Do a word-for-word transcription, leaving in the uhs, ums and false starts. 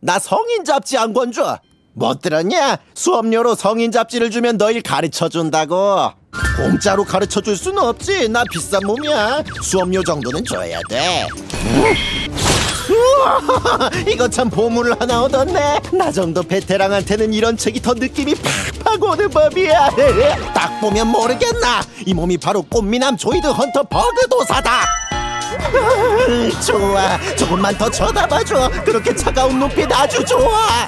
나 성인 잡지 안 건져. 못 들었냐? 수업료로 성인 잡지를 주면 너희 가르쳐준다고. 공짜로 가르쳐줄 수는 없지. 나 비싼 몸이야. 수업료 정도는 줘야 돼. 우와, 이거 참 보물 하나 얻었네. 나 정도 베테랑한테는 이런 책이 더 느낌이 팍팍 오는 법이야. 딱 보면 모르겠나? 이 몸이 바로 꽃미남 조이드 헌터 버그도사다. 좋아, 조금만 더 쳐다봐줘. 그렇게 차가운 눈빛 아주 좋아.